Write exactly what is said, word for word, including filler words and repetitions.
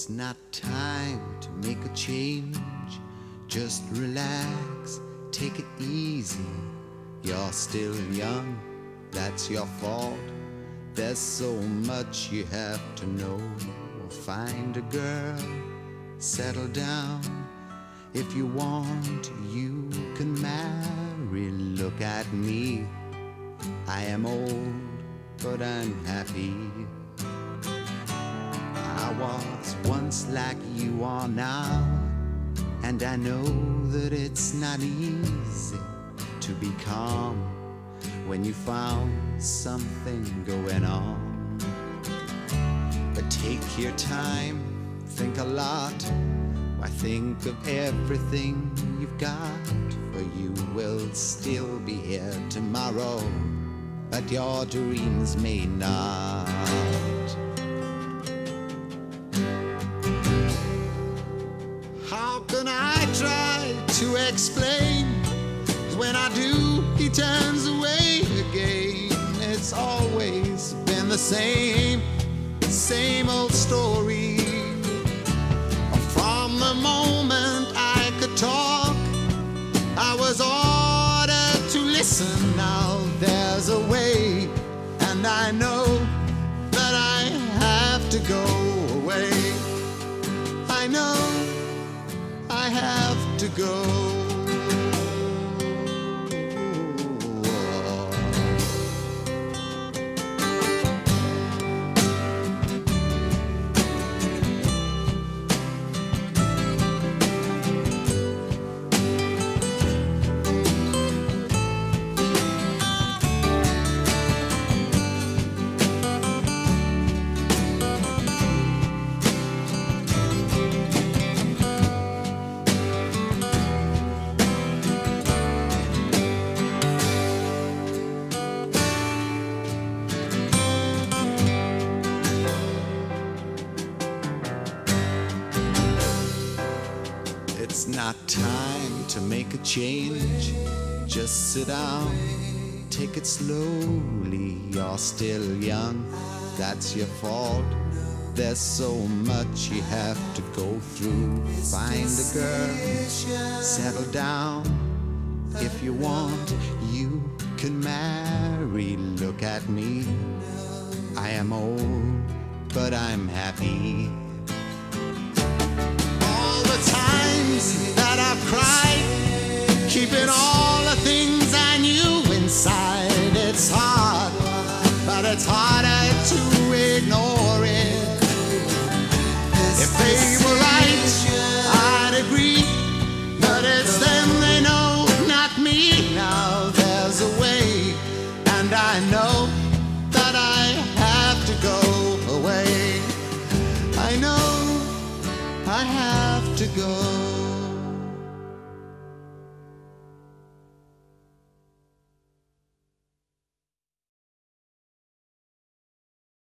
It's not time to make a change. Just relax, take it easy. You're still young, that's your fault. There's so much you have to know. Find a girl, settle down. If you want, you can marry. Look at me, I am old, but I'm happy. I was once like you are now, and I know that it's not easy to be calm when you found something going on. But take your time, think a lot. Why, think of everything you've got, for you will still be here tomorrow, but your dreams may not. How can I try to explain? 'Cause when I do, he turns away again. It's always been the same, same old story. From the moment I could talk, I was ordered to listen. Now there's a way, and I know that I have to go away. I know I have to go. It's not time to make a change. Just sit down, take it slowly. You're still young, that's your fault. There's so much you have to go through. Find a girl, settle down. If you want, you can marry. Look at me, I am old, but I'm happy. That I've cried, keeping all the things I knew inside. It's hard, but it's harder to ignore it. If they were right, I'd agree, but it's them they know, not me. Now there's a way, and I know that I have to go away. I know I have to go.